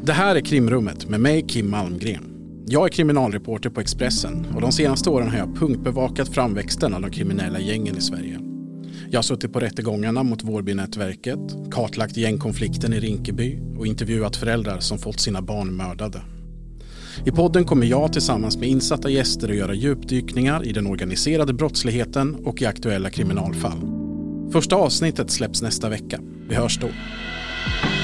Det här är Krimrummet med mig, Kim Malmgren. Jag är kriminalreporter på Expressen och de senaste åren har jag punktbevakat framväxten av de kriminella gängen i Sverige. Jag har suttit på rättegångarna mot Vårbynätverket, kartlagt gängkonflikten i Rinkeby och intervjuat föräldrar som fått sina barn mördade. I podden kommer jag tillsammans med insatta gäster att göra djupdykningar i den organiserade brottsligheten och i aktuella kriminalfall. Första avsnittet släpps nästa vecka. Vi hörs då.